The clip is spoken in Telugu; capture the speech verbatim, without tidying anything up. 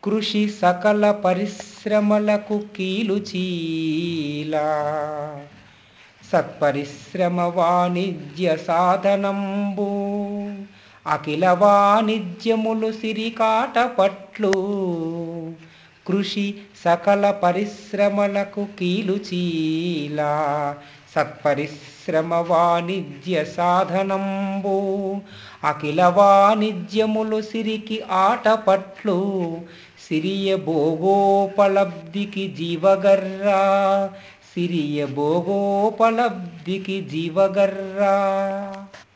కృషి సకల పరిశ్రమలకు కీలుచీలా, సత్పరిశ్రమ వాణిజ్య సాధనంబు, అఖిల వాణిజ్యములు సిరికాటపట్లు. కృషి సకల పరిశ్రమలకు కీలుచీలా, సత్పరిశ్రమ వాణిజ్య సాధనంబు, అఖిల వాణిజ్యములు సిరికి ఆటపట్లు. సిరియ భోగోపలబ్ధికి జీవగర్రా, సిరియ భోగోపలబ్ధికి జీవగర్రా.